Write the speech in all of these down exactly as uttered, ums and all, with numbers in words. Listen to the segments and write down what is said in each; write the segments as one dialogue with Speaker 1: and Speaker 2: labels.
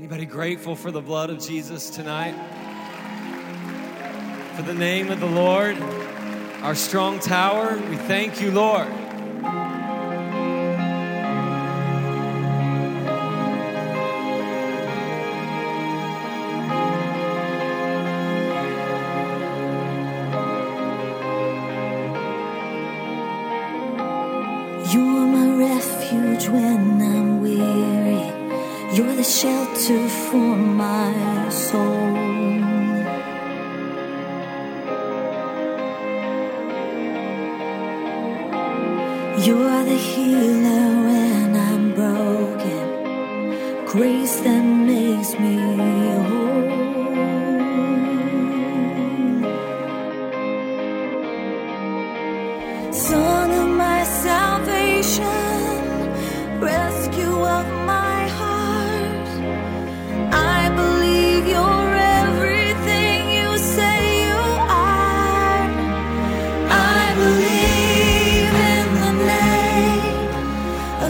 Speaker 1: Anybody grateful for the blood of Jesus tonight? For the name of the Lord, our strong tower, we thank you, Lord.
Speaker 2: You're my refuge when I'm weary. You're the shelter for my soul. You're the healer when I'm broken. Grace that makes me whole. Song of my salvation, rescue of my heart. I believe you're everything you say you are. I believe in the name of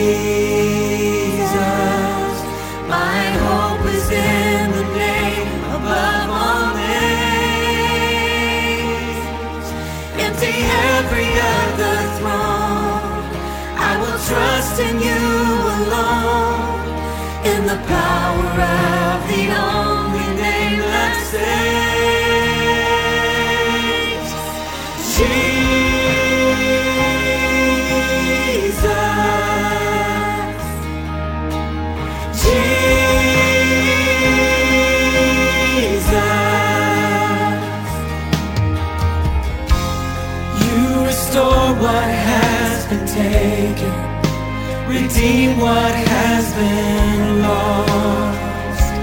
Speaker 2: Jesus. My hope is in the name above all names. Empty every other throne. I will trust in you alone. In the power of the only name that saves. Jesus. Jesus. You restore what has been taken. Redeem what has been lost.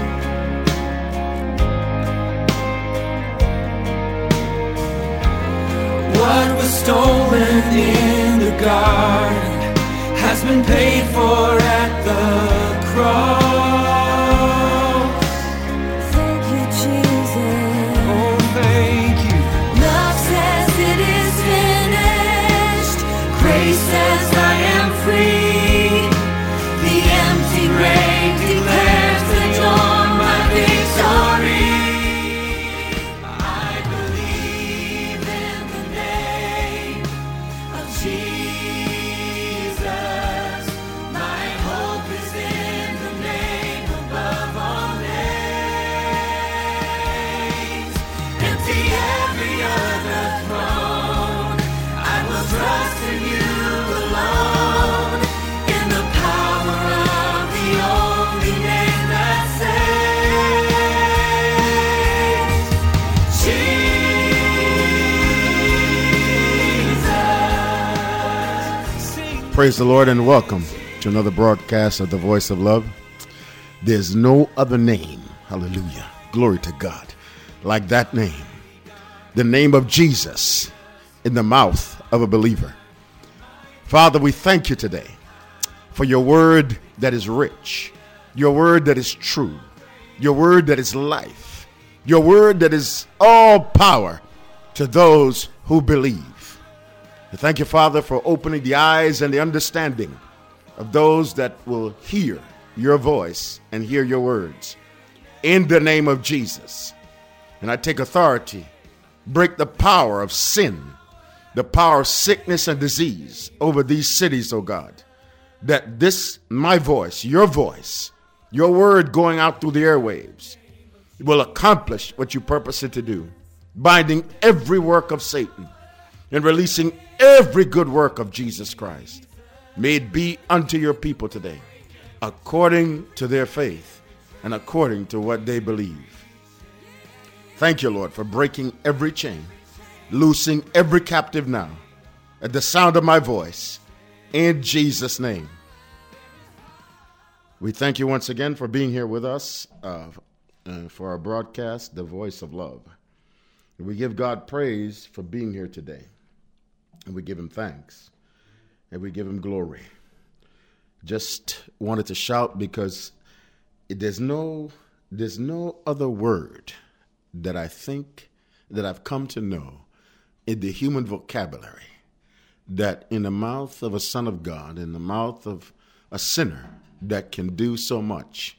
Speaker 2: What was stolen in the garden has been paid for at the cross. Thank you, Jesus. Oh, thank you. Love says it is finished. Grace says I am free. Grave declares that you're my victory. I believe in the name of Jesus. My hope is in the name above all names. Empty every other throne. I will trust in you alone. In the power of the only name that saves. Jesus.
Speaker 3: Praise the Lord and welcome to another broadcast of the Voice of Love. There's no other name, hallelujah, glory to God, like that name, the name of Jesus in the mouth of a believer. Father, we thank you today for your word that is rich, your word that is true, your word that is life, your word that is all power to those who believe. I thank you, Father, for opening the eyes and the understanding of those that will hear your voice and hear your words in the name of Jesus. And I take authority, break the power of sin, the power of sickness and disease over these cities, oh God. That this, my voice, your voice, your word going out through the airwaves will accomplish what you purpose it to do, binding every work of Satan and releasing every good work of Jesus Christ. May it be unto your people today, according to their faith and according to what they believe. Thank you, Lord, for breaking every chain, loosing every captive now at the sound of my voice. In Jesus' name. We thank you once again for being here with us uh, uh, for our broadcast, The Voice of Love. And we give God praise for being here today. And we give him thanks. And we give him glory. Just wanted to shout because there's no, there's no other word that I think that I've come to know in the human vocabulary that in the mouth of a son of God, in the mouth of a sinner that can do so much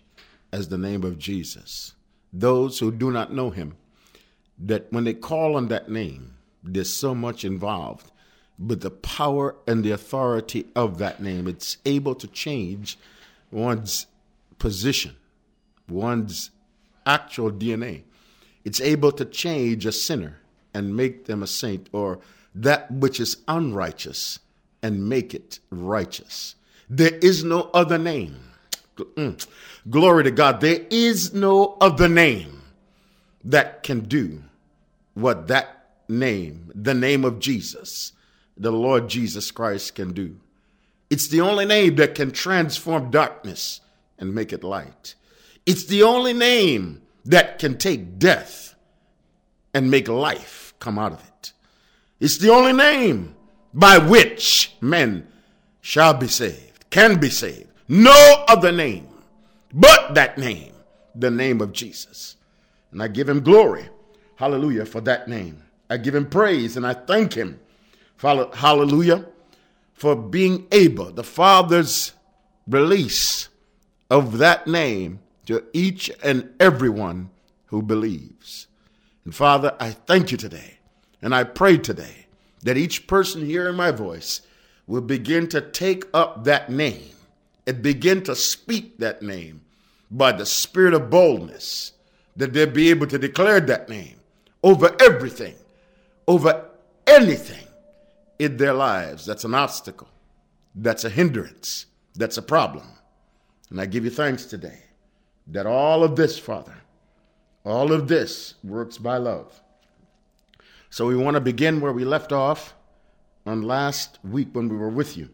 Speaker 3: as the name of Jesus. Those who do not know him, that when they call on that name, there's so much involved. But the power and the authority of that name, it's able to change one's position, one's actual D N A. It's able to change a sinner and make them a saint, or that which is unrighteous and make it righteous. There is no other name. Mm. Glory to God. There is no other name that can do what that name, the name of Jesus, the Lord Jesus Christ, can do. It's the only name that can transform darkness and make it light. It's the only name that can take death and make life come out of it. It's the only name by which men shall be saved, can be saved. No other name but that name, the name of Jesus. And I give him glory, hallelujah, for that name. I give him praise and I thank him, hallelujah, for being able, the Father's release of that name to each and everyone who believes. And Father, I thank you today, and I pray today that each person hearing my voice will begin to take up that name and begin to speak that name by the spirit of boldness, that they'll be able to declare that name over everything, over anything in their lives that's an obstacle, that's a hindrance, that's a problem. And I give you thanks today that all of this, Father, all of this works by love. So we want to begin where we left off on last week when we were with you.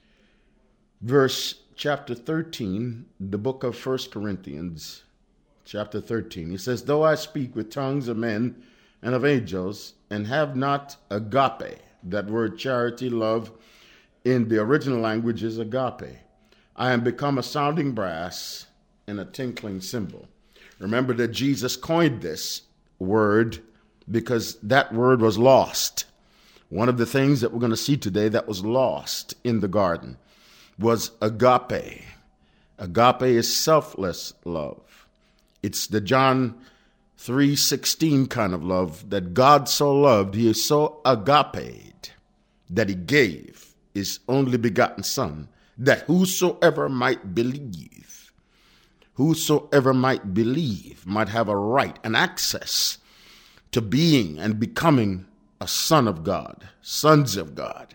Speaker 3: Verse chapter thirteen, the book of First Corinthians, chapter thirteen. He says, though I speak with tongues of men and of angels and have not agape, that word charity, love, in the original language is agape, I am become a sounding brass and a tinkling cymbal. Remember that Jesus coined this word because that word was lost. One of the things that we're going to see today that was lost in the garden was agape. Agape is selfless love. It's the John three sixteen kind of love, that God so loved, he is so agaped, that he gave his only begotten Son, that whosoever might believe, whosoever might believe might have a right and access to being and becoming a son of God, sons of God,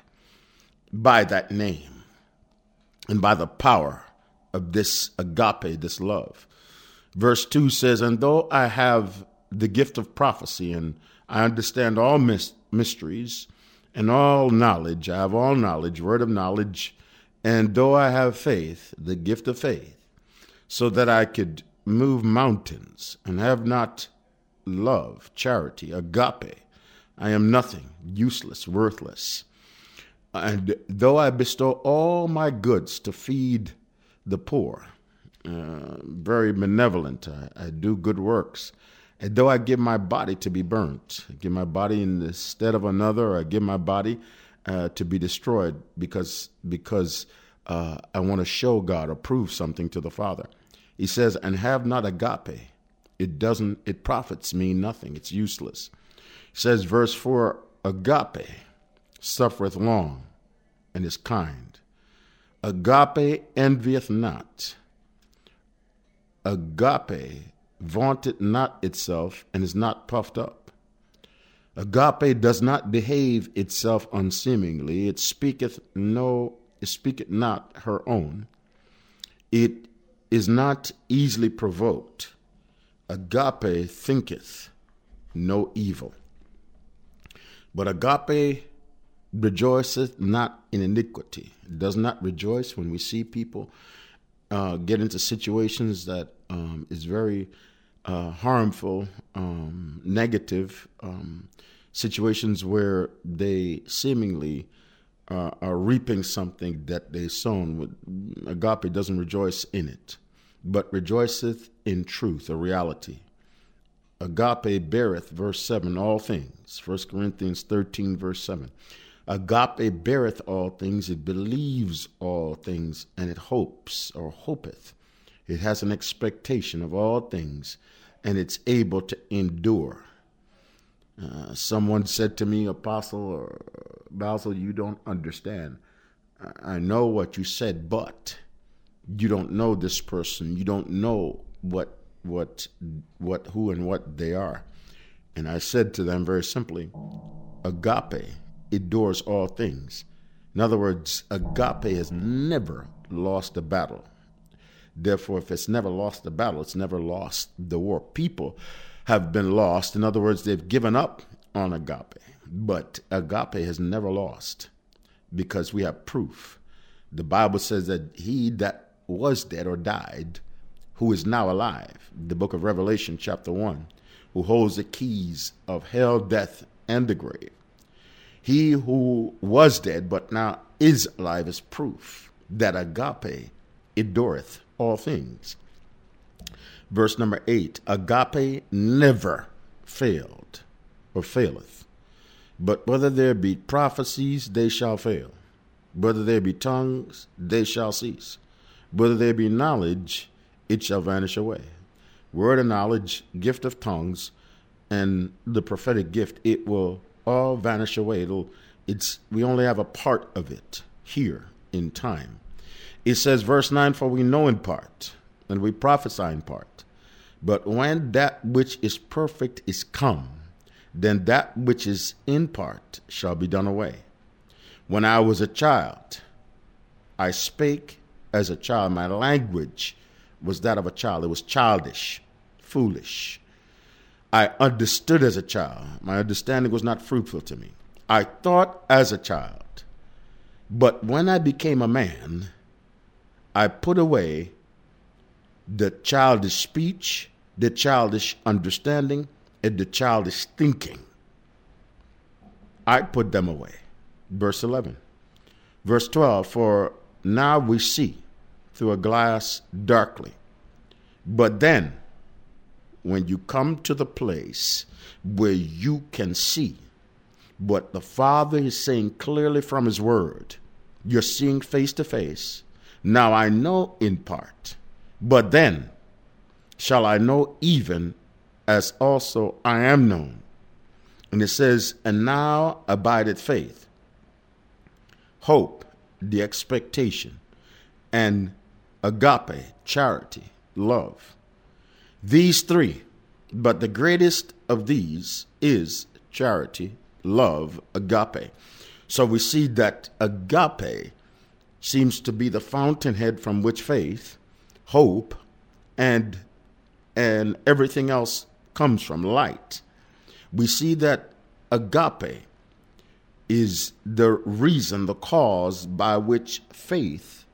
Speaker 3: by that name and by the power of this agape, this love. Verse two says, and though I have the gift of prophecy and I understand all mis- mysteries and all knowledge, I have all knowledge, word of knowledge, and though I have faith, the gift of faith, so that I could move mountains and have not love, charity, agape, I am nothing, useless, worthless. And though I bestow all my goods to feed the poor, uh, very benevolent, I, I do good works. And though I give my body to be burnt, I give my body in the stead of another, or I give my body uh, to be destroyed because because uh, I want to show God or prove something to the Father. He says, and have not agape, it doesn't, it profits me nothing. It's useless. He says, verse four, agape suffereth long and is kind. Agape envieth not. Agape vaunteth not itself and is not puffed up. Agape does not behave itself unseemingly. It speaketh no, it speaketh not her own. It is not easily provoked. Agape thinketh no evil. But agape rejoiceth not in iniquity. It does not rejoice when we see people uh, get into situations that um, is very uh, harmful, um, negative, um, situations where they seemingly uh, are reaping something that they sown. Agape doesn't rejoice in it, but rejoiceth in truth, a reality. Agape beareth, verse seven, all things. First Corinthians thirteen, verse seven. Agape beareth all things, it believes all things, and it hopes or hopeth. It has an expectation of all things, and it's able to endure. Uh, someone said to me, Apostle or Basil, you don't understand. I know what you said, but you don't know this person. You don't know what, what, what, who and what they are. And I said to them very simply, agape endures all things. In other words, agape has never lost a battle. Therefore, if it's never lost a battle, it's never lost the war. People have been lost. In other words, they've given up on agape. But agape has never lost because we have proof. The Bible says that he that was dead or died, who is now alive, the book of Revelation chapter one, who holds the keys of hell, death, and the grave. He who was dead but now is alive is proof that agape endureth all things. Verse number eight, agape never failed or faileth. But whether there be prophecies, they shall fail. Whether there be tongues, they shall cease. Whether there be knowledge, it shall vanish away. Word of knowledge, gift of tongues, and the prophetic gift, it will all vanish away. It'll, it's, we only have a part of it here in time. It says, verse nine, for we know in part, and we prophesy in part. But when that which is perfect is come, then that which is in part shall be done away. When I was a child, I spake as a child. My language was that of a child. It was childish, foolish. I understood as a child. My understanding was not fruitful to me. I thought as a child. But when I became a man, I put away the childish speech, the childish understanding, and the childish thinking. I put them away. Verse eleven. Verse twelve, for now we see through a glass darkly. But then, when you come to the place where you can see what the Father is saying clearly from his word, you're seeing face to face. Now I know in part, but then shall I know even as also I am known. And it says, and now abideth faith, hope, the expectation, and agape, charity, love. These three, but the greatest of these is charity, love, agape. So we see that agape seems to be the fountainhead from which faith, hope, and and everything else comes from, light. We see that agape is the reason, the cause by which faith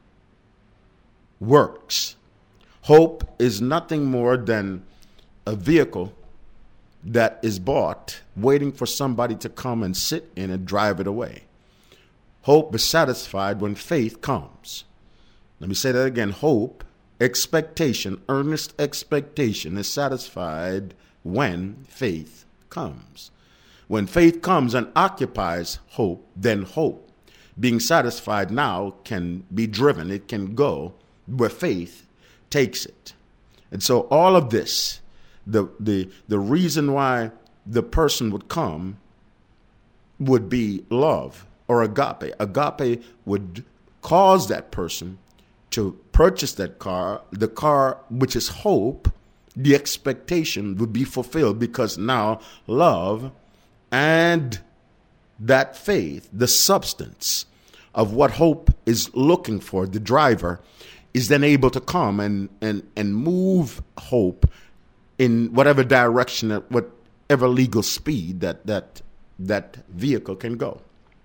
Speaker 3: works. Hope is nothing more than a vehicle that is bought, waiting for somebody to come and sit in and drive it away. Hope is satisfied when faith comes. Let me say that again. Hope, expectation, earnest expectation is satisfied when faith comes. When faith comes and occupies hope, then hope, being satisfied now, can be driven. It can go where faith takes it. And so all of this, the the the reason why the person would come would be love or agape. Agape would cause that person to purchase that car, the car which is hope. The expectation would be fulfilled because now love and that faith, the substance of what hope is looking for, the driver, is then able to come and, and, and move hope in whatever direction, at whatever legal speed that, that, that vehicle can go.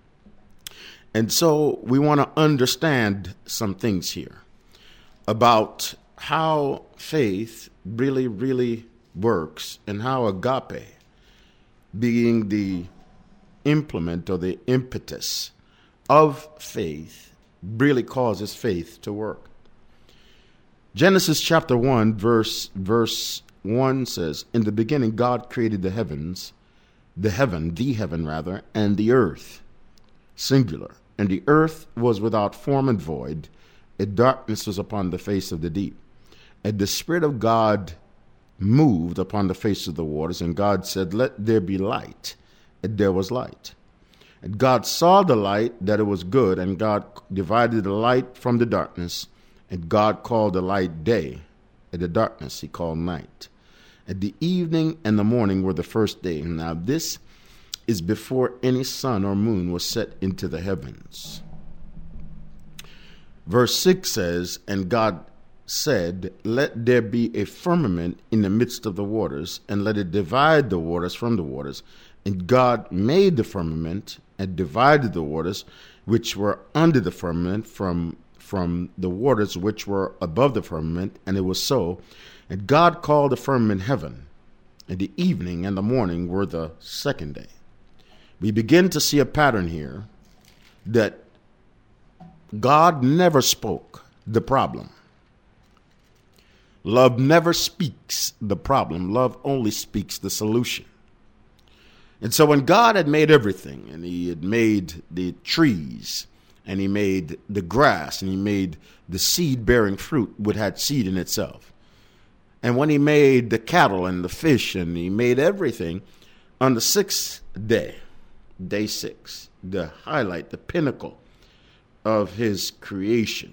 Speaker 3: And so we want to understand some things here about how faith really, really works and how agape, being the implement or the impetus of faith, really causes faith to work. Genesis chapter one, verse verse one says, in the beginning God created the heavens, the heaven, the heaven rather, and the earth, singular. And the earth was without form and void, and darkness was upon the face of the deep. And the Spirit of God moved upon the face of the waters, and God said, let there be light. And there was light. And God saw the light, that it was good, and God divided the light from the darkness. And God called the light day, and the darkness he called night. And the evening and the morning were the first day. Now this is before any sun or moon was set into the heavens. Verse six says, and God said, let there be a firmament in the midst of the waters, and let it divide the waters from the waters. And God made the firmament and divided the waters which were under the firmament from, from the waters which were above the firmament, and it was so. And God called the firmament heaven, and the evening and the morning were the second day. We begin to see a pattern here that God never spoke the problem. Love never speaks the problem. Love only speaks the solution. And so when God had made everything, and he had made the trees, and he made the grass, and he made the seed-bearing fruit, which had seed in itself, and when he made the cattle and the fish, and he made everything, on the sixth day, day six, the highlight, the pinnacle of his creation,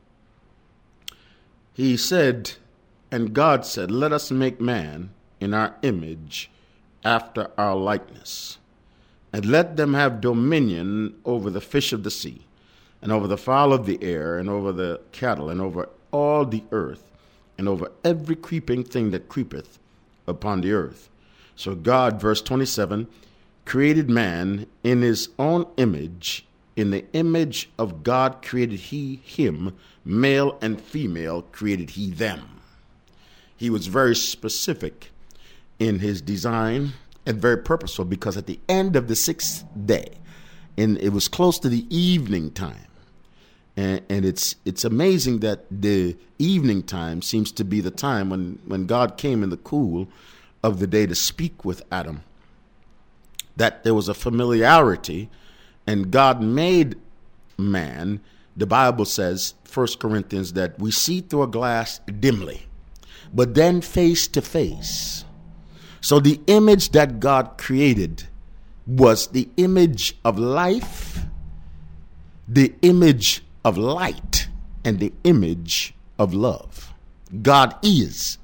Speaker 3: he said, and God said, let us make man in our image, after our likeness, and let them have dominion over the fish of the sea, and over the fowl of the air, and over the cattle, and over all the earth, and over every creeping thing that creepeth upon the earth. So God, verse twenty-seven, created man in his own image. In the image of God created he him, male and female created he them. He was very specific in his design and very purposeful, because at the end of the sixth day, and it was close to the evening time, and, and it's it's amazing that the evening time seems to be the time when, when God came in the cool of the day to speak with Adam, that there was a familiarity, and God made man. The Bible says, First Corinthians, that we see through a glass dimly, but then face to face. So the image that God created was the image of life, the image of light, and the image of love. God is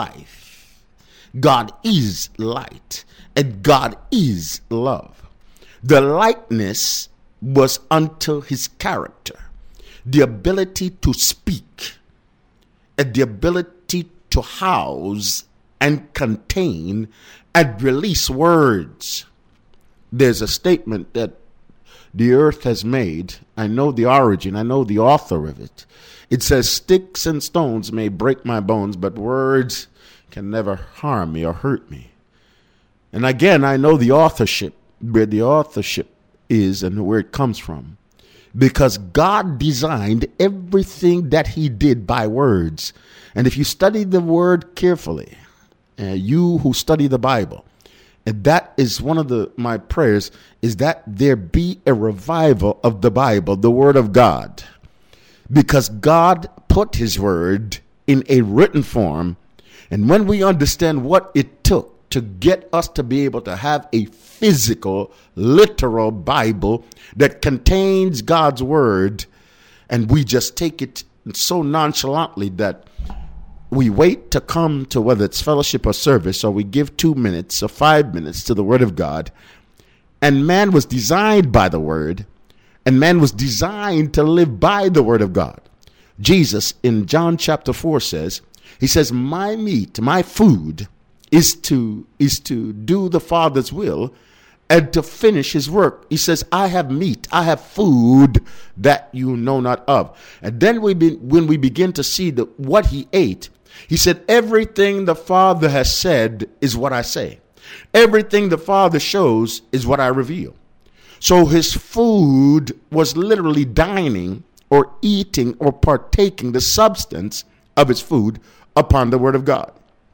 Speaker 3: life. God is light, and God is love. The likeness was unto his character, the ability to speak, and the ability to house and contain and release words. There's a statement that the earth has made. I know the origin. I know the author of it. It says, sticks and stones may break my bones, but words can never harm me or hurt me. And again, I know the authorship, where the authorship is and where it comes from. Because God designed everything that he did by words. And if you study the word carefully, Uh, you who study the Bible, and that is one of the my prayers, is that there be a revival of the Bible, the Word of God, because God put his word in a written form. And when we understand what it took to get us to be able to have a physical, literal Bible that contains God's word, and we just take it so nonchalantly that we wait to come to, whether it's fellowship or service, or we give two minutes or five minutes to the word of God. And man was designed by the word, and man was designed to live by the word of God. Jesus in John chapter four says, he says, my meat, my food is to, is to do the Father's will and to finish his work. He says, I have meat, I have food that you know not of. And then we be, when we begin to see the, what he ate, he said, everything the Father has said is what I say. Everything the Father shows is what I reveal. So his food was literally dining or eating or partaking the substance of his food upon the word of God.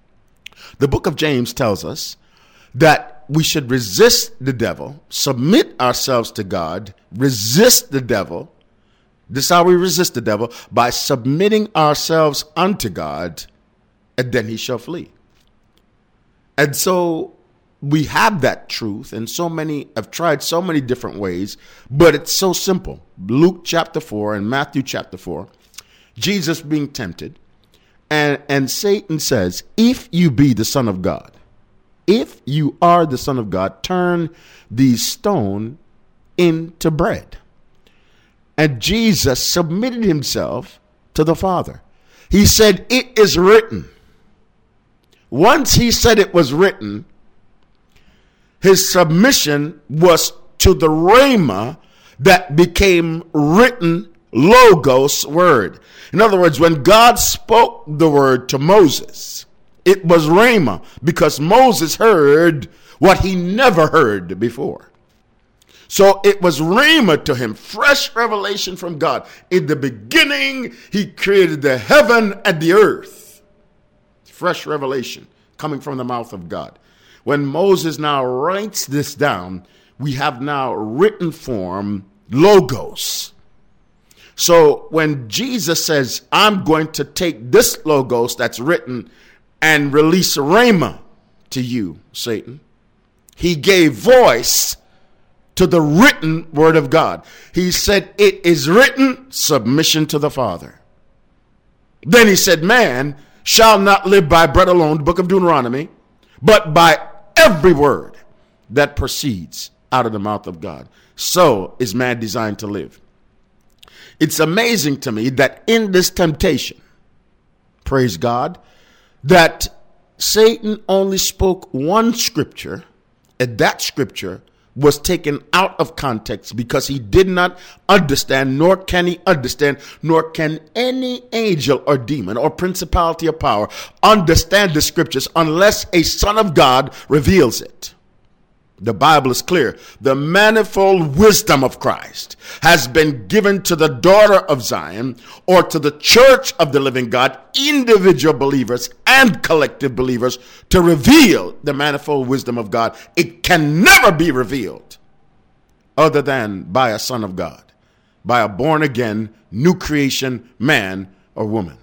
Speaker 3: The book of James tells us that we should resist the devil, submit ourselves to God, resist the devil. This is how we resist the devil, by submitting ourselves unto God and then he shall flee. And so we have that truth, and so many have tried so many different ways, but it's so simple. Luke chapter four and Matthew chapter four, Jesus being tempted, and, and Satan says, if you be the Son of God, if you are the Son of God, turn these stone into bread. And Jesus submitted himself to the Father. He said, it is written. Once he said it was written, his submission was to the rhema that became written logos word. In other words, when God spoke the word to Moses, it was rhema, because Moses heard what he never heard before. So it was rhema to him, fresh revelation from God. In the beginning, he created the heaven and the earth. Fresh revelation coming from the mouth of God. When Moses now writes this down, we have now written form logos. So when Jesus says, I'm going to take this logos that's written and release rhema to you, Satan, he gave voice to the written word of God. He said, it is written, submission to the Father. Then he said, man shall not live by bread alone, the book of Deuteronomy, but by every word that proceeds out of the mouth of God. So is man designed to live. It's amazing to me that in this temptation, praise God, that Satan only spoke one scripture, and that scripture was taken out of context because he did not understand, nor can he understand, nor can any angel or demon or principality or power understand the scriptures unless a son of God reveals it. The Bible is clear. The manifold wisdom of Christ has been given to the daughter of Zion, or to the church of the living God, individual believers and collective believers, to reveal the manifold wisdom of God. It can never be revealed other than by a son of God, by a born again, new creation man or woman.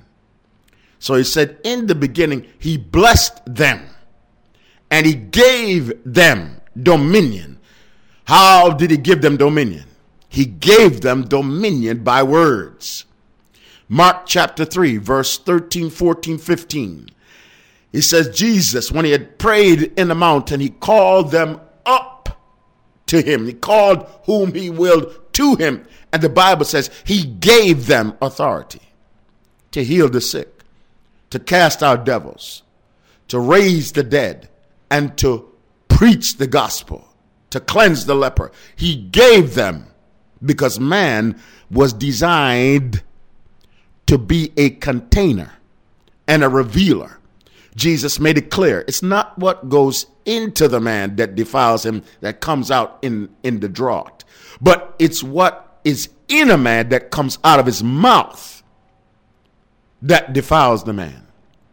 Speaker 3: So he said, in the beginning, he blessed them and he gave them dominion. How did he give them dominion? He gave them dominion by words. Mark chapter three, verse thirteen, fourteen, fifteen. He says, Jesus, when he had prayed in the mountain, he called them up to him. He called whom he willed to him. And the Bible says he gave them authority to heal the sick, to cast out devils, to raise the dead, and to preach the gospel, to cleanse the leper. He gave them because man was designed to be a container and a revealer. Jesus made it clear. It's not what goes into the man that defiles him that comes out in, in the draught, but it's what is in a man that comes out of his mouth that defiles the man.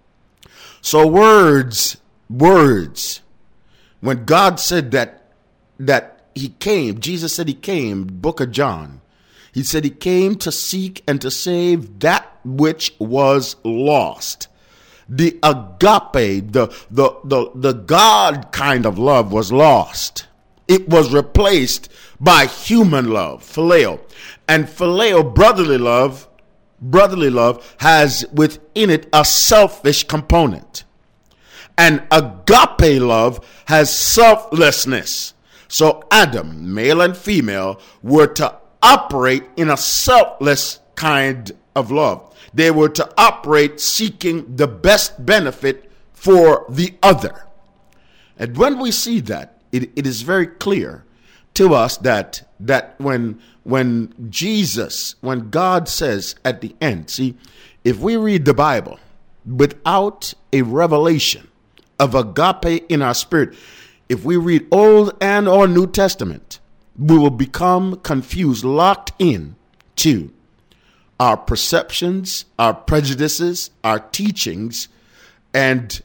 Speaker 3: So words, words, when God said that, that he came, Jesus said he came, book of John, he said he came to seek and to save that which was lost. The agape, the, the, the, the God kind of love was lost. It was replaced by human love, phileo. And phileo, brotherly love, brotherly love has within it a selfish component. And agape love has selflessness. So Adam, male and female, were to operate in a selfless kind of love. They were to operate seeking the best benefit for the other. And when we see that, it, it is very clear to us that that when when Jesus, when God says at the end, see, if we read the Bible without a revelation of agape in our spirit, if we read Old and or New Testament, we will become confused, locked in to our perceptions, our prejudices, our teachings, and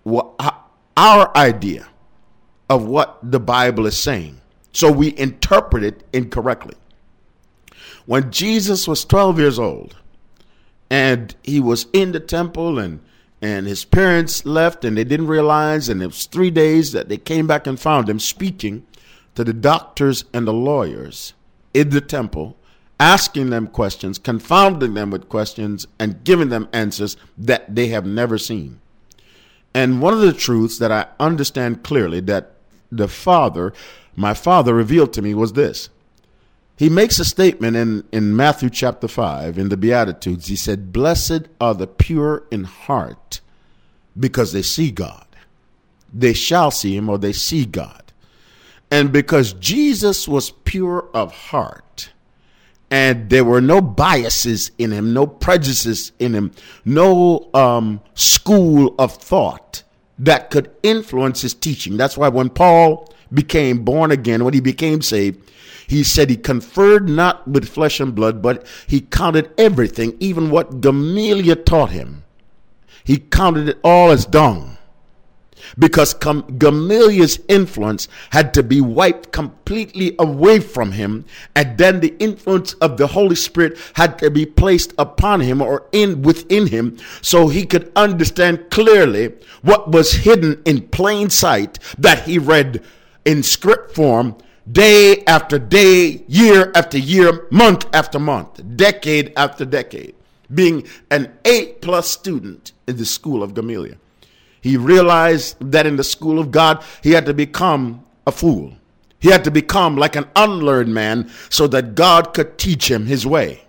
Speaker 3: our idea of what the Bible is saying. So we interpret it incorrectly. When Jesus was twelve years old and he was in the temple and and his parents left, and they didn't realize, and it was three days that they came back and found him speaking to the doctors and the lawyers in the temple, asking them questions, confounding them with questions, and giving them answers that they have never seen. And one of the truths that I understand clearly that the Father, my Father, revealed to me was this. He makes a statement in, in Matthew chapter five, in the Beatitudes. He said, "Blessed are the pure in heart, because they see God. They shall see him," or they see God. And because Jesus was pure of heart, and there were no biases in him, no prejudices in him, no um, school of thought that could influence his teaching. That's why when Paul became born again, when he became saved, he said he conferred not with flesh and blood, but he counted everything, even what Gamaliel taught him. He counted it all as dung. Because Gamaliel's influence had to be wiped completely away from him, and then the influence of the Holy Spirit had to be placed upon him or in within him, so he could understand clearly what was hidden in plain sight that he read in script form day after day, year after year, month after month, decade after decade, being an A-plus student in the school of Gamaliel. He realized that in the school of God, he had to become a fool. He had to become like an unlearned man so that God could teach him his way.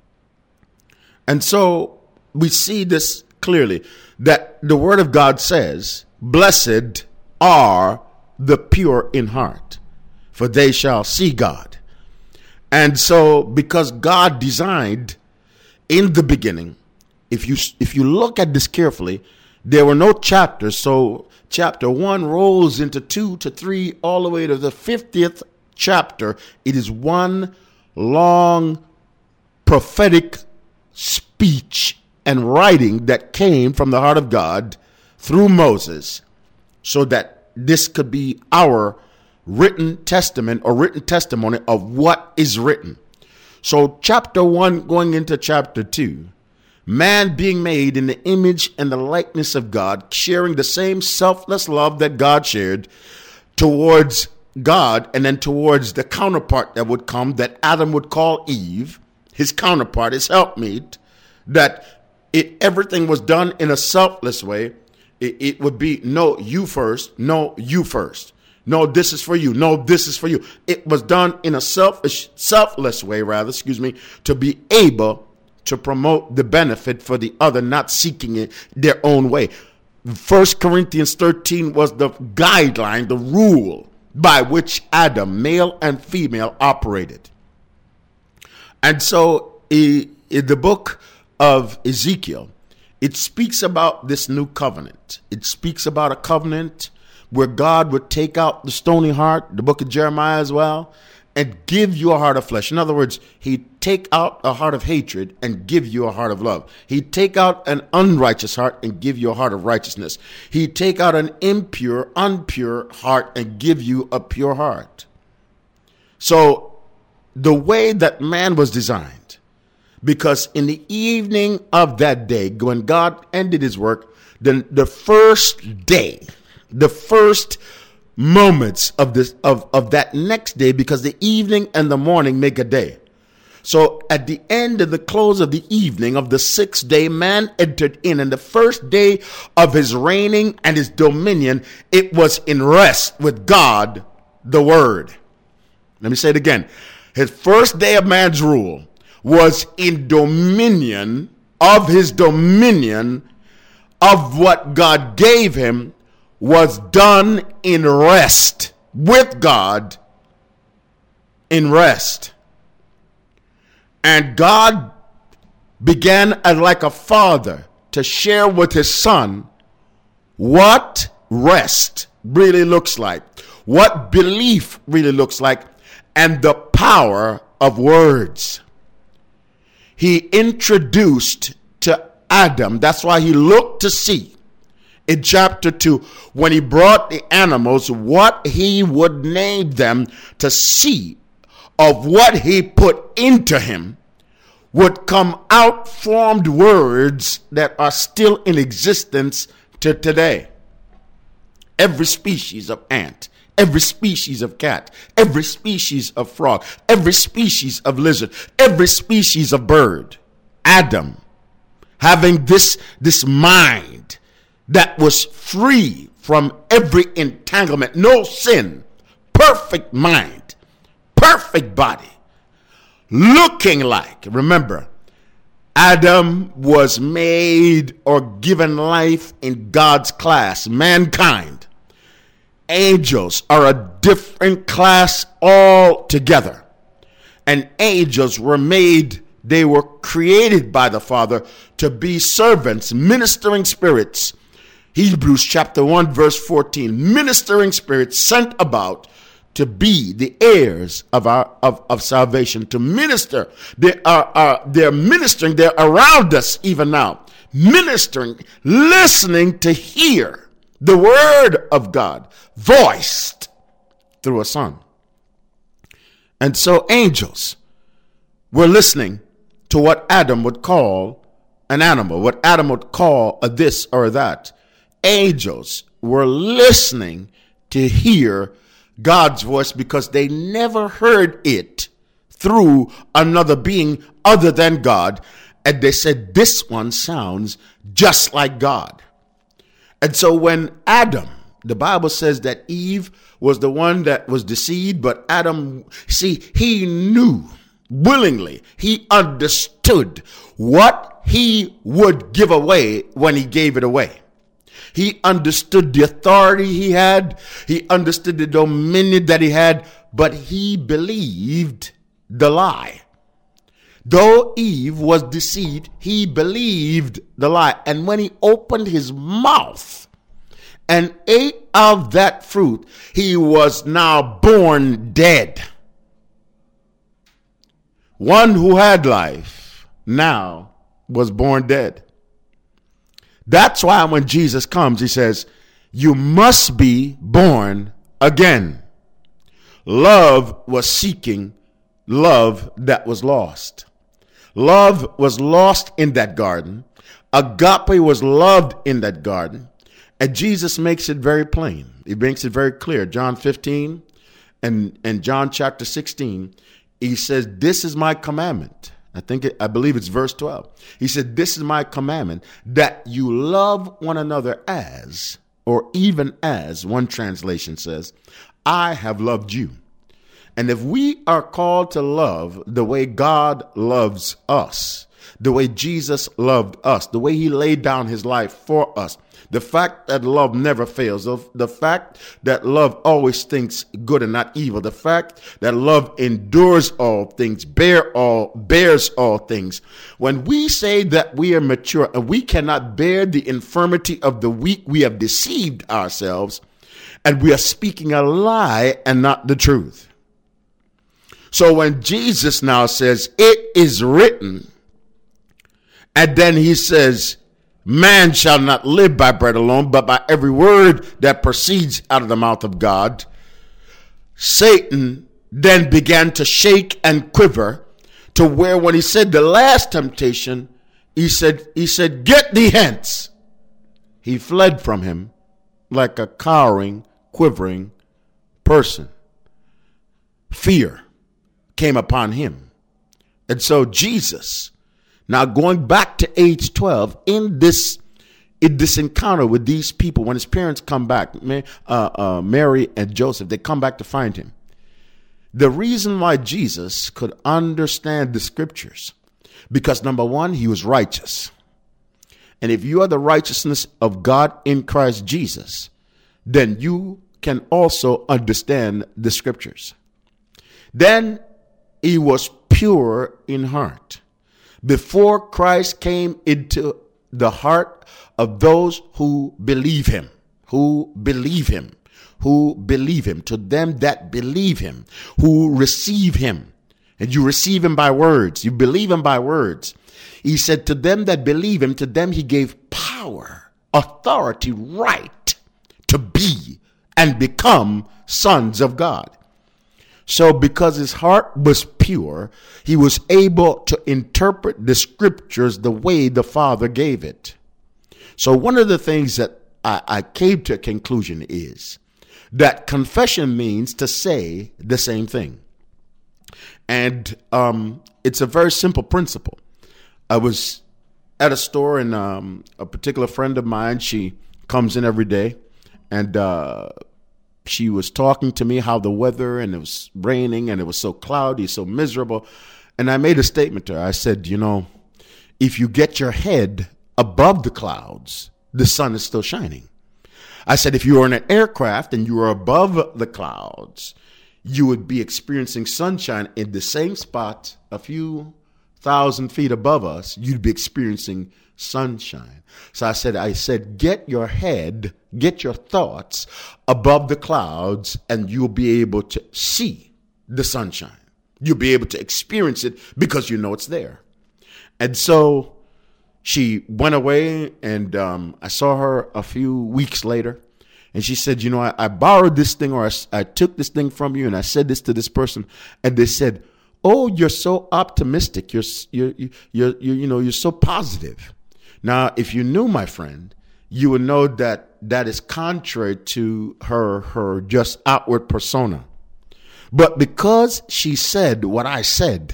Speaker 3: And so we see this clearly, that the word of God says, "Blessed are the pure in heart, for they shall see God." And so because God designed in the beginning, if you if you look at this carefully, there were no chapters, so chapter one rolls into two to three, all the way to the fiftieth chapter. It is one long prophetic speech and writing that came from the heart of God through Moses, so that this could be our written testament or written testimony of what is written. So chapter one going into chapter two, man being made in the image and the likeness of God, sharing the same selfless love that God shared towards God and then towards the counterpart that would come, that Adam would call Eve, his counterpart, his helpmeet, that it everything was done in a selfless way. It, it would be, no, you first, no, you first. No, this is for you. No, this is for you. It was done in a selfish, selfless way, rather, excuse me, to be able to promote the benefit for the other, not seeking it their own way. First Corinthians thirteen was the guideline, the rule by which Adam, male and female, operated. And so in the book of Ezekiel, it speaks about this new covenant. It speaks about a covenant where God would take out the stony heart, the book of Jeremiah as well, and give you a heart of flesh. In other words, he'd take out a heart of hatred and give you a heart of love. He'd take out an unrighteous heart and give you a heart of righteousness. He'd take out an impure, unpure heart and give you a pure heart. So the way that man was designed, because in the evening of that day, when God ended his work, then the first day, the first moments of this of, of that next day, because the evening and the morning make a day. So at the end of the close of the evening of the sixth day, man entered in, and the first day of his reigning and his dominion, it was in rest with God, the Word. Let me say it again. His first day of man's rule was in dominion of his dominion of what God gave him, was done in rest with God, in rest. And God began as like a father to share with his son what rest really looks like, what belief really looks like, and the power of words. He introduced to Adam, that's why he looked to see in chapter two, when he brought the animals, what he would name them, to see of what he put into him would come out formed words that are still in existence to today. Every species of ant, every species of cat, every species of frog, every species of lizard, every species of bird. Adam, having this, this mind that was free from every entanglement, no sin, perfect mind, perfect body, looking like, remember, Adam was made or given life in God's class, mankind. Angels are a different class altogether. And angels were made, they were created by the Father to be servants, ministering spirits. Hebrews chapter one, verse fourteen, ministering spirits sent about to be the heirs of our of, of salvation, to minister. They are, are they're ministering, they're around us even now, ministering, listening to hear the word of God voiced through a son. And so angels were listening to what Adam would call an animal, what Adam would call a this or that. Angels were listening to hear God's voice because they never heard it through another being other than God. And they said, this one sounds just like God. And so when Adam, the Bible says that Eve was the one that was deceived, but Adam, see, he knew willingly, he understood what he would give away when he gave it away. He understood the authority he had. He understood the dominion that he had, but he believed the lie. Though Eve was deceived, he believed the lie. And when he opened his mouth and ate of that fruit, he was now born dead. One who had life now was born dead. That's why when Jesus comes, he says, you must be born again. Love was seeking love that was lost. Love was lost in that garden. Agape was loved in that garden. And Jesus makes it very plain. He makes it very clear. John fifteen and, and John chapter sixteen, he says, this is my commandment. I think, it, I believe it's verse twelve. He said, this is my commandment, that you love one another as, or even as, one translation says, I have loved you. And if we are called to love the way God loves us, the way Jesus loved us, the way he laid down his life for us, the fact that love never fails, the, the fact that love always thinks good and not evil, the fact that love endures all things, bear all, bears all things. When we say that we are mature and we cannot bear the infirmity of the weak, we have deceived ourselves and we are speaking a lie and not the truth. So when Jesus now says, it is written, and then he says, man shall not live by bread alone, but by every word that proceeds out of the mouth of God. Satan then began to shake and quiver to where when he said the last temptation, he said, he said, get thee hence. He fled from him like a cowering, quivering person. Fear came upon him. And so Jesus, now going back to age twelve, in this in this encounter with these people, when his parents come back, uh, uh, Mary and Joseph, they come back to find him. The reason why Jesus could understand the scriptures, because number one, he was righteous. And if you are the righteousness of God in Christ Jesus, then you can also understand the scriptures. Then he was pure in heart. Before Christ came into the heart of those who believe him, who believe him, who believe him, to them that believe him, who receive him. And you receive him by words. You believe him by words. He said to them that believe him, to them he gave power, authority, right to be and become sons of God. So because his heart was pure, he was able to interpret the scriptures the way the Father gave it. So one of the things that I, I came to a conclusion is that confession means to say the same thing. And um, it's a very simple principle. I was at a store, and um, a particular friend of mine, she comes in every day, and uh, she was talking to me how the weather, and it was raining, and it was so cloudy, so miserable. And I made a statement to her. I said, you know, if you get your head above the clouds, the sun is still shining. I said, if you were in an aircraft and you were above the clouds, you would be experiencing sunshine in the same spot a few thousand feet above us. You'd be experiencing sunshine. So I said, I said, get your head, get your thoughts above the clouds, and you'll be able to see the sunshine. You'll be able to experience it because you know it's there. And so she went away, and um, I saw her a few weeks later, and she said, you know, I, I borrowed this thing, or I, I took this thing from you, and I said this to this person, and they said, oh, you're so optimistic. You're, you're, you're, you're, you know, you're so positive. Now, if you knew my friend, you would know that that is contrary to her, her just outward persona. But because she said what I said,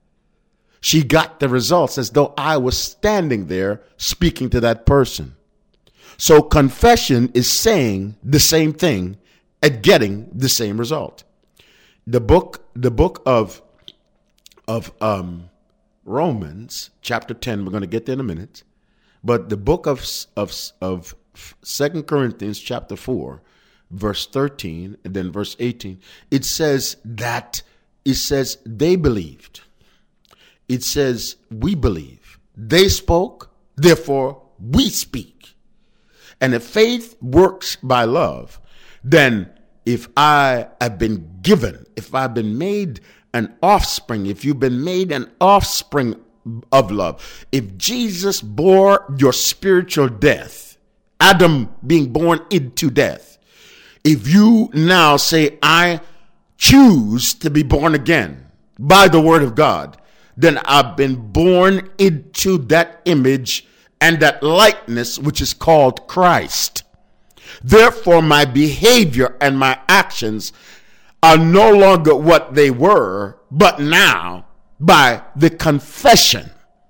Speaker 3: she got the results as though I was standing there speaking to that person. So confession is saying the same thing and getting the same result. The book, the book of of um, Romans, chapter ten. We're going to get there in a minute, but the book of of of Second Corinthians, chapter four, verse thirteen, and then verse eighteen. It says that it says they believed. It says we believe. They spoke, therefore we speak. And if faith works by love, then if I have been given, if I've been made an offspring, if you've been made an offspring of love, if Jesus bore your spiritual death, Adam being born into death, if you now say, I choose to be born again by the word of God, then I've been born into that image and that likeness which is called Christ. Therefore, my behavior and my actions are no longer what they were, but now by the confession.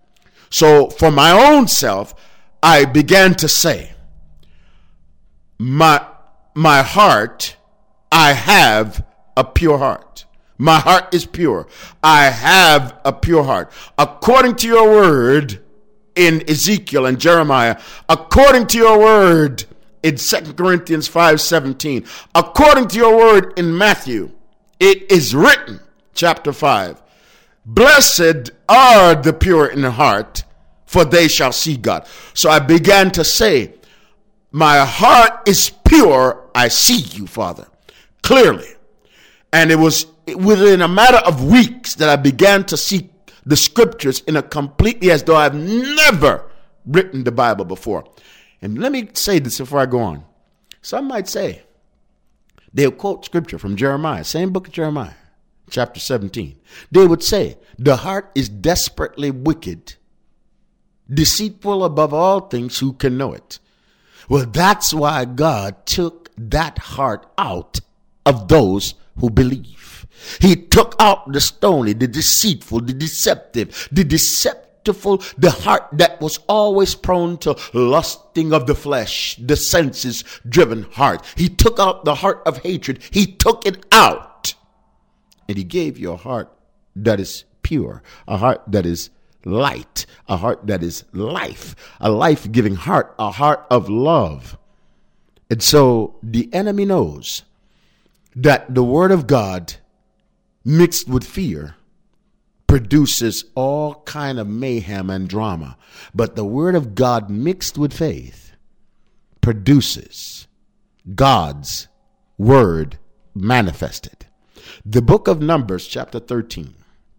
Speaker 3: So for my own self, I began to say, my, my heart, I have a pure heart. My heart is pure. I have a pure heart. According to your word in Ezekiel and Jeremiah, according to your word in Second Corinthians five seventeen, according to your word in Matthew, it is written, chapter five, blessed are the pure in heart, for they shall see God. So I began to say, my heart is pure. I see you, Father, clearly. And it was within a matter of weeks that I began to see the scriptures in a completely as though I've never written the Bible before. And let me say this before I go on. Some might say, they'll quote scripture from Jeremiah, same book of Jeremiah, chapter seventeen. They would say, the heart is desperately wicked, deceitful above all things, who can know it? Well, that's why God took that heart out of those who believe. He took out the stony, the deceitful, the deceptive, the deceptive, the heart that was always prone to lusting of the flesh, the senses driven heart. He took out the heart of hatred. He took it out. And he gave you a heart that is pure, a heart that is light, a heart that is life, a life-giving heart, a heart of love. And so the enemy knows that the word of God mixed with fear produces all kind of mayhem and drama. But the word of God mixed with faith produces God's word manifested. The book of Numbers, chapter thirteen.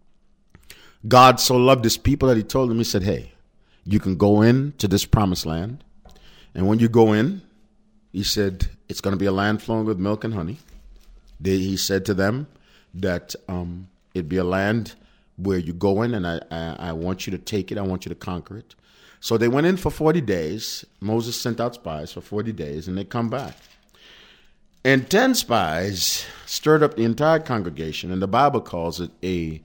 Speaker 3: God so loved his people that he told them, he said, hey, you can go into this promised land. And when you go in, he said, it's going to be a land flowing with milk and honey. He said to them, that um, it'd be a land where you go in, and I, I, I want you to take it. I want you to conquer it. So they went in for forty days. Moses sent out spies for forty days, and they come back. And ten spies stirred up the entire congregation, and the Bible calls it a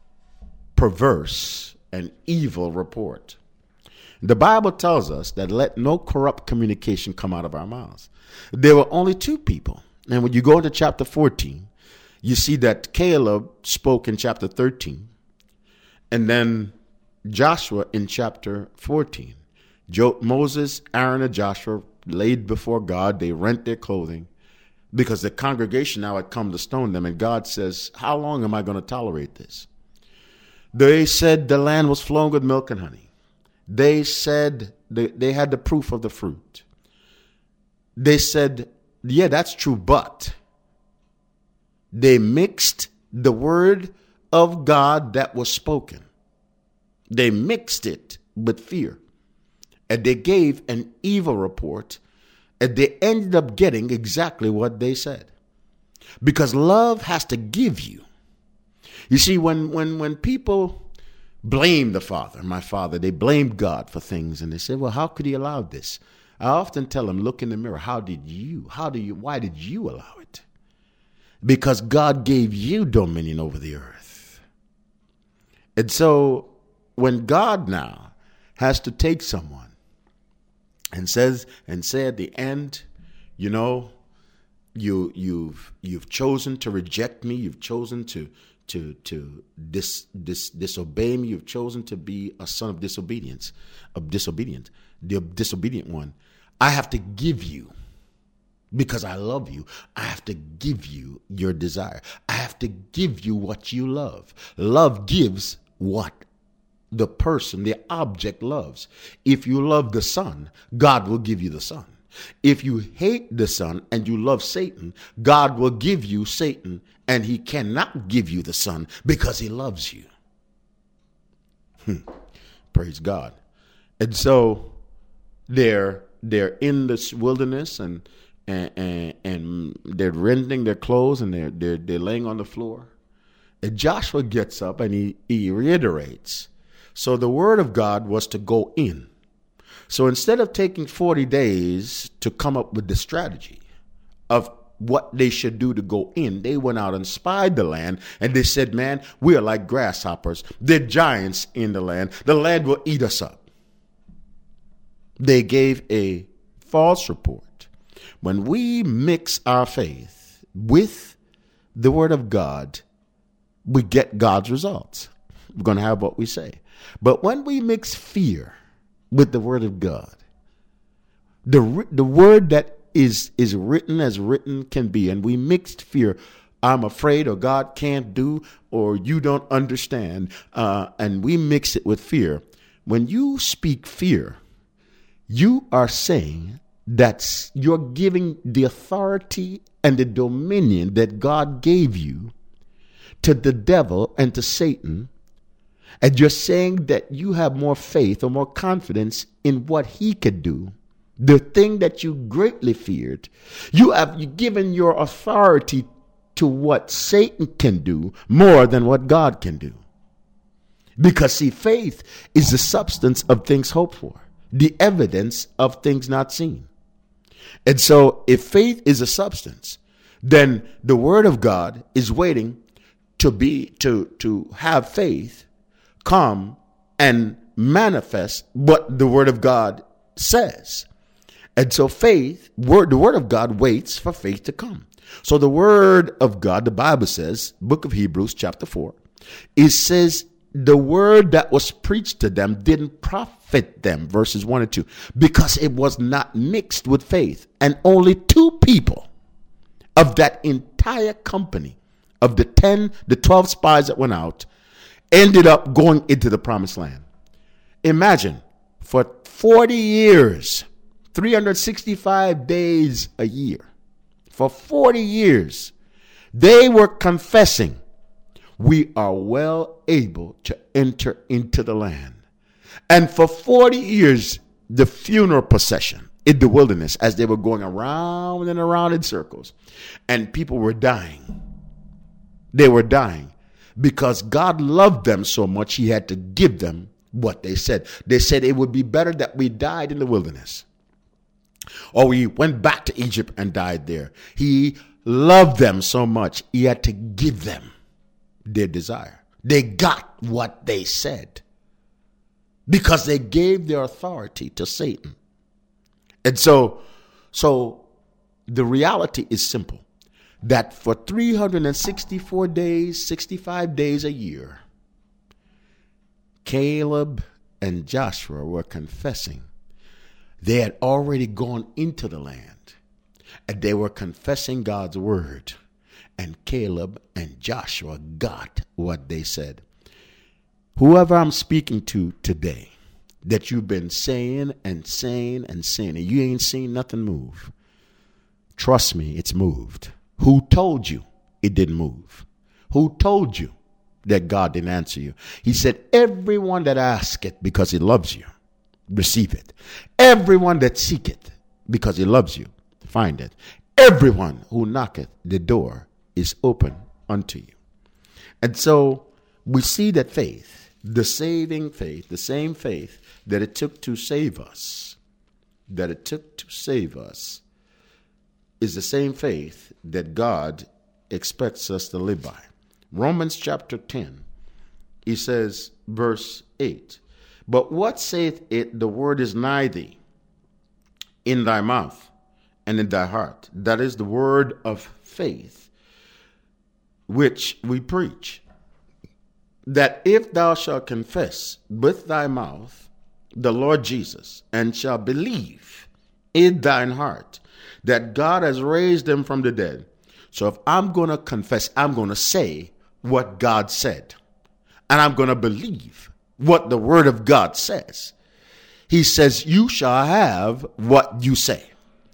Speaker 3: perverse and evil report. The Bible tells us that let no corrupt communication come out of our mouths. There were only two people. And when you go into chapter fourteen, you see that Caleb spoke in chapter thirteen, and then Joshua in chapter fourteen. Jo- Moses, Aaron, and Joshua laid before God. They rent their clothing because the congregation now had come to stone them. And God says, how long am I going to tolerate this? They said the land was flowing with milk and honey. They said they, they had the proof of the fruit. They said, yeah, that's true, but they mixed the word of God that was spoken. They mixed it with fear. And they gave an evil report, and they ended up getting exactly what they said. Because love has to give you. You see, when when when people blame the Father, my Father, they blame God for things, and they say, well, how could he allow this? I often tell them, look in the mirror. How did you, how do you, why did you allow it? Because God gave you dominion over the earth. And so when God now has to take someone and says, and say at the end, you know, you, you've, you've chosen to reject me. You've chosen to, to, to dis, dis, disobey me. You've chosen to be a son of disobedience, of disobedient, the disobedient one. I have to give you, because I love you, I have to give you your desire. I have to give you what you love. Love gives what the person, the object loves. If you love the Son, God will give you the Son. If you hate the Son and you love Satan, God will give you Satan, and he cannot give you the Son because he loves you. Hmm. Praise God. And so they're they're in this wilderness, and and and, and they're rending their clothes, and they're they're they're laying on the floor. And Joshua gets up and he, he reiterates. So the word of God was to go in. So instead of taking forty days to come up with the strategy of what they should do to go in, they went out and spied the land, and they said, man, we are like grasshoppers. They're giants in the land. The land will eat us up. They gave a false report. When we mix our faith with the word of God, we get God's results. We're going to have what we say. But when we mix fear with the word of God, the the word that is is written as written can be, and we mixed fear, I'm afraid, or God can't do, or you don't understand, uh, and we mix it with fear. When you speak fear, you are saying that you're giving the authority and the dominion that God gave you to the devil and to Satan. And you're saying that you have more faith or more confidence in what he could do, the thing that you greatly feared. You have you given your authority to what Satan can do more than what God can do. Because, see, faith is the substance of things hoped for, the evidence of things not seen. And so if faith is a substance, then the word of God is waiting to be to to have faith come and manifest what the word of God says. And so faith, word, the word of God waits for faith to come. So the word of God, the Bible says, book of Hebrews chapter four, it says the word that was preached to them didn't profit them, verses one and two, because it was not mixed with faith. And only two people of that entire company, of the ten, the twelve spies that went out, ended up going into the promised land. Imagine, for forty years, three hundred sixty-five days a year, for forty years, they were confessing, we are well able to enter into the land. And for forty years, the funeral procession in the wilderness, as they were going around and around in circles, and people were dying. They were dying because God loved them so much he had to give them what they said. They said it would be better that we died in the wilderness or we went back to Egypt and died there. He loved them so much he had to give them their desire. They got what they said because they gave their authority to Satan. And so, so the reality is simple, that for three hundred sixty-four days, sixty-five days a year, Caleb and Joshua were confessing. They had already gone into the land, and they were confessing God's word. And Caleb and Joshua got what they said. Whoever I'm speaking to today, that you've been saying and saying and saying, and you ain't seen nothing move, trust me, it's moved. Who told you it didn't move? Who told you that God didn't answer you? He said, everyone that asketh because he loves you, receive it. Everyone that seeketh because he loves you, find it. Everyone who knocketh, the door is open unto you. And so we see that faith, the saving faith, the same faith that it took to save us, that it took to save us, is the same faith that God expects us to live by. Romans chapter ten, he says, verse eight, but what saith it, the word is nigh thee, in thy mouth and in thy heart. That is the word of faith, which we preach, that if thou shalt confess with thy mouth the Lord Jesus, and shalt believe in thine heart that God has raised him from the dead. So if I'm going to confess, I'm going to say what God said, and I'm going to believe what the word of God says. He says, you shall have what you say.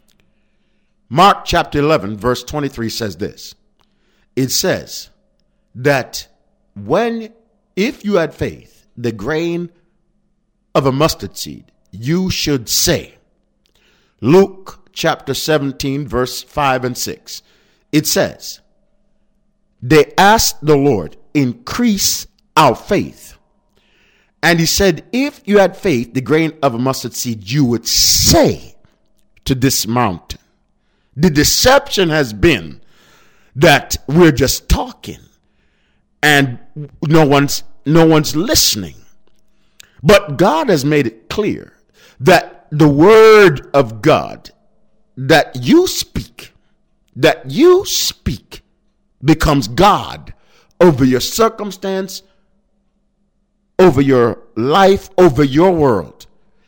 Speaker 3: Mark chapter eleven, verse twenty-three says this. It says that when, if you had faith, the grain of a mustard seed, you should say. Luke chapter seventeen, verse five and six. It says, they asked the Lord, increase our faith. And he said, if you had faith, the grain of a mustard seed, you would say to this mountain. The deception has been that we're just talking and no one's no one's listening. But God has made it clear that the word of God that you speak, that you speak becomes God over your circumstance, over your life, over your world.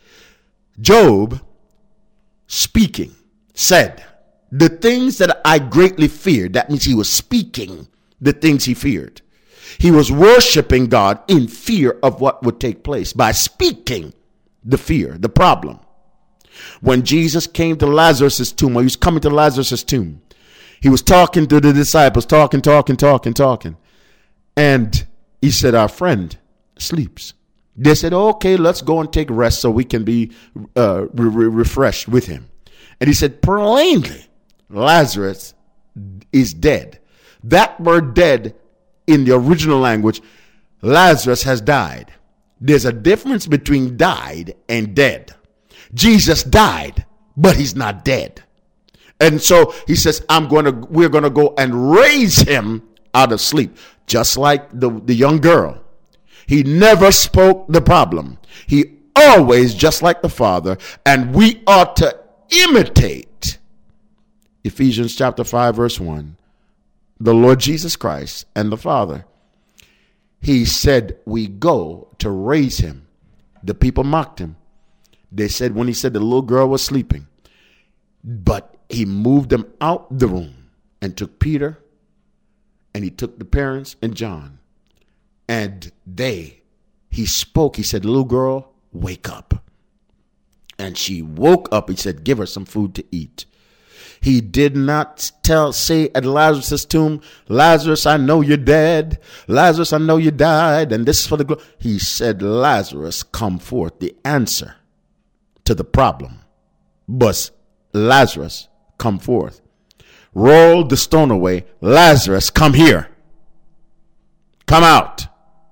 Speaker 3: Job, speaking, said, the things that I greatly feared, that means he was speaking the things he feared. He was worshiping God in fear of what would take place by speaking the fear, the problem. When Jesus came to Lazarus' tomb, or he was coming to Lazarus' tomb, he was talking to the disciples, talking, talking, talking, talking. And he said, our friend sleeps. They said, okay, let's go and take rest so we can be uh, re- refreshed with him. And he said, plainly, Lazarus is dead. That word dead in the original language, Lazarus has died. There's a difference between died and dead. Jesus died, but he's not dead. And so he says, I'm going to, we're going to go and raise him out of sleep. Just like the, the young girl. He never spoke the problem. He always, just like the Father, and we ought to imitate Ephesians chapter five, verse one, the Lord Jesus Christ and the Father. He said, we go to raise him. The people mocked him. They said, when he said the little girl was sleeping, but he moved them out the room and took Peter, and he took the parents and John, and they, he spoke, he said, little girl, wake up. And she woke up. He said, give her some food to eat. He did not tell, say at Lazarus' tomb, Lazarus, I know you're dead. Lazarus, I know you died. And this is for the glory. He said, Lazarus, come forth. The answer to the problem was, Lazarus, come forth. Roll the stone away. Lazarus, come here. come out.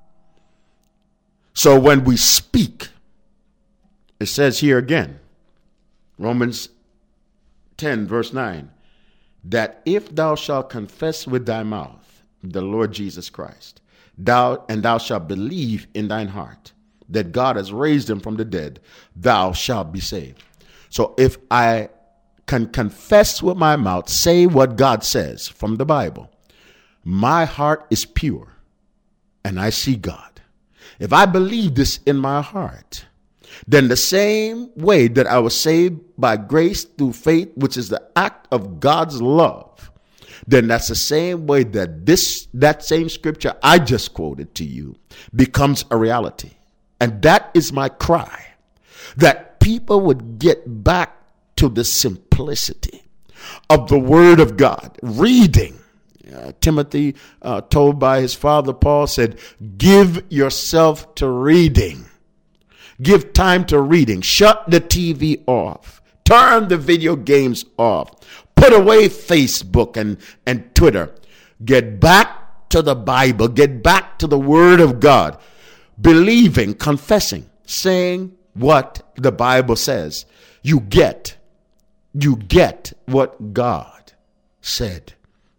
Speaker 3: So when we speak, it says here again, Romans ten, verse nine, that if thou shalt confess with thy mouth the Lord Jesus Christ, thou and thou shalt believe in thine heart that God has raised him from the dead, thou shalt be saved. So if I can confess with my mouth, say what God says from the Bible, my heart is pure and I see God. If I believe this in my heart, then the same way that I was saved by grace through faith, which is the act of God's love, then that's the same way that this, that same scripture I just quoted to you becomes a reality. And that is my cry, that people would get back to the simplicity of the word of God, reading. Uh, Timothy, uh, told by his father Paul, said, give yourself to reading. Give time to reading. Shut the T V off. Turn the video games off. Put away Facebook and, and Twitter. Get back to the Bible. Get back to the Word of God. Believing, confessing, saying what the Bible says. You get, you get what God said.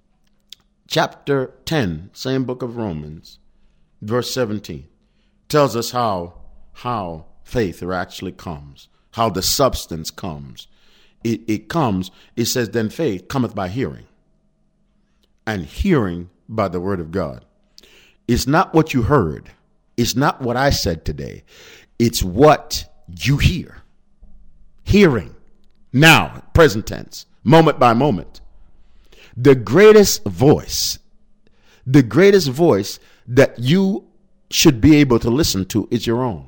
Speaker 3: Chapter ten, same book of Romans, verse seventeen, tells us how, how faith actually comes, how the substance comes. It, it comes, it says, then faith cometh by hearing, and hearing by the word of God. It's not what you heard. It's not what I said today. It's what you hear. Hearing. Now, present tense, moment by moment. The greatest voice, the greatest voice that you should be able to listen to is your own.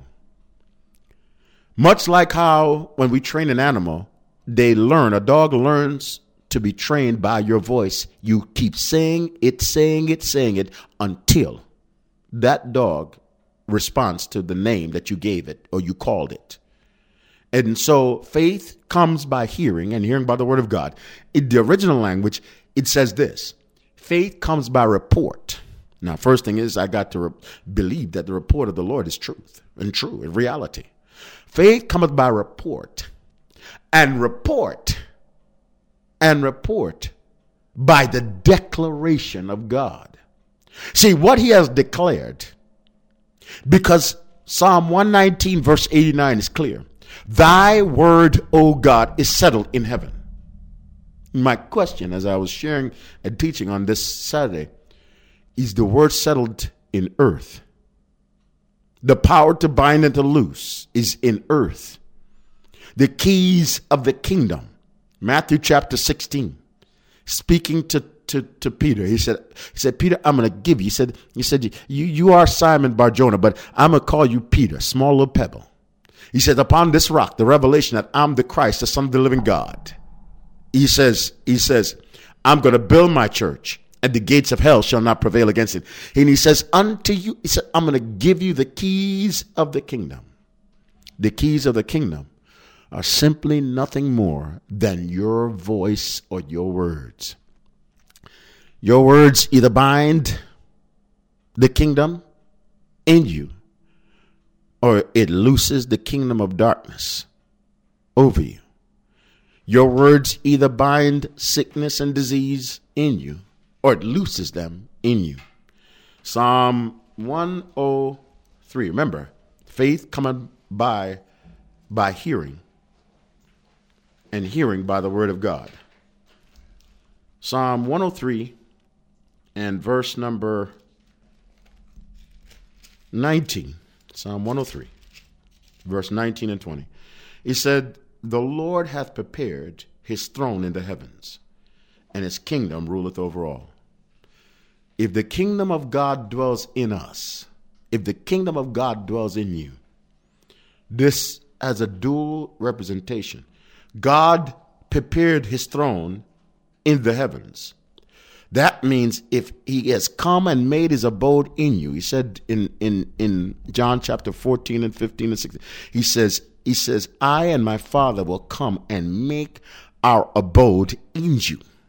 Speaker 3: Much like how when we train an animal, they learn, a dog learns to be trained by your voice. You keep saying it, saying it, saying it until that dog responds to the name that you gave it or you called it. And so faith comes by hearing, and hearing by the word of God. In the original language, it says this: faith comes by report. Now, first thing is I got to re- believe that the report of the Lord is truth and true in reality. Faith cometh by report, and report, and report by the declaration of God. See, what he has declared, because Psalm one nineteen verse eighty-nine is clear. Thy word, O God, is settled in heaven. My question, as I was sharing and teaching on this Saturday, is the word settled in earth? The power to bind and to loose is in earth. The keys of the kingdom, Matthew chapter sixteen, speaking to, to, to Peter, he said, he said, Peter, I'm going to give you. He said, he said, you, you are Simon Bar-Jonah, but I'm going to call you Peter, small little pebble. He said, upon this rock, the revelation that I'm the Christ, the Son of the living God. He says, he says, I'm going to build my church, and the gates of hell shall not prevail against it. And he says, unto you, he said, I'm going to give you the keys of the kingdom. The keys of the kingdom are simply nothing more than your voice or your words. Your words either bind the kingdom in you, or it looses the kingdom of darkness over you. Your words either bind sickness and disease in you, or it looses them in you. Psalm one oh three. Remember, faith cometh by, by hearing, and hearing by the word of God. Psalm one oh three and verse number nineteen. Psalm one oh three, verse nineteen and twenty. He said, the Lord hath prepared his throne in the heavens, and his kingdom ruleth over all. If the kingdom of God dwells in us, if the kingdom of God dwells in you, this has a dual representation. God prepared his throne in the heavens. That means if he has come and made his abode in you, he said in, in, in John chapter fourteen and fifteen and sixteen, he says, he says, I and my Father will come and make our abode in you.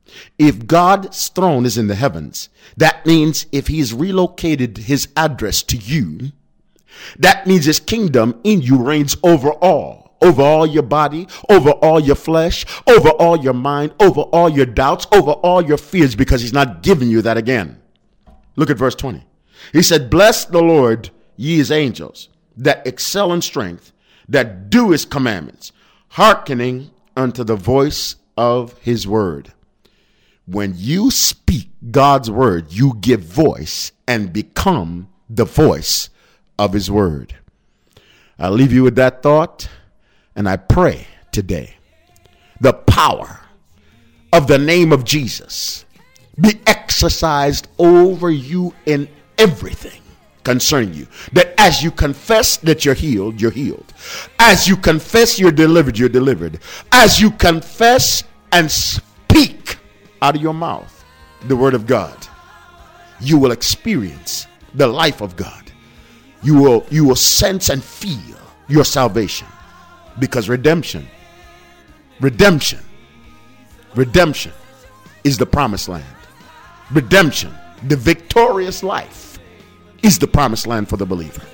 Speaker 3: If God's throne is in the heavens, that means if he's relocated his address to you, that means his kingdom in you reigns over all, over all your body, over all your flesh, over all your mind, over all your doubts, over all your fears, because he's not giving you that again. Look at verse twenty. He said, bless the Lord, ye his angels, that excel in strength, that do his commandments, hearkening unto the voice of his word. When you speak God's word, you give voice and become the voice of his word. I'll leave you with that thought, and I pray today the power of the name of Jesus be exercised over you in everything concerning you. That as you confess that you're healed, you're healed. As you confess you're delivered, you're delivered. As you confess and speak out of your mouth the word of God, you will experience the life of God. You will, you will sense and feel your salvation, because redemption, redemption, redemption is the promised land. Redemption, the victorious life, is the promised land for the believer.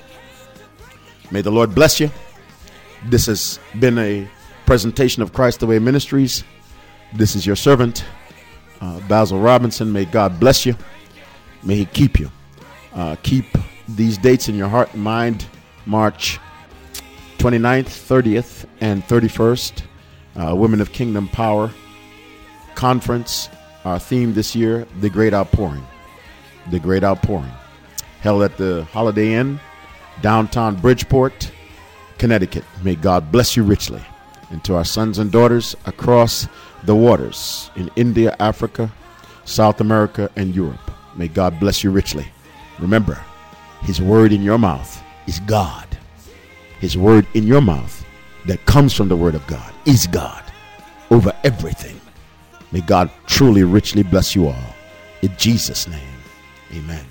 Speaker 3: May the Lord bless you. This has been a presentation of Christ the Way Ministries. This is your servant, uh, Basil Robinson. May God bless you. May he keep you. Uh, keep these dates in your heart and mind. March twenty-ninth, thirtieth, and thirty-first. Uh, Women of Kingdom Power Conference. Our theme this year, The Great Outpouring. The Great Outpouring. Held at the Holiday Inn, downtown Bridgeport, Connecticut. May God bless you richly. And to our sons and daughters across the waters in India, Africa, South America, and Europe, may God bless you richly. Remember, his word in your mouth is God. His word in your mouth that comes from the word of God is God over everything. May God truly richly bless you all. In Jesus' name, amen.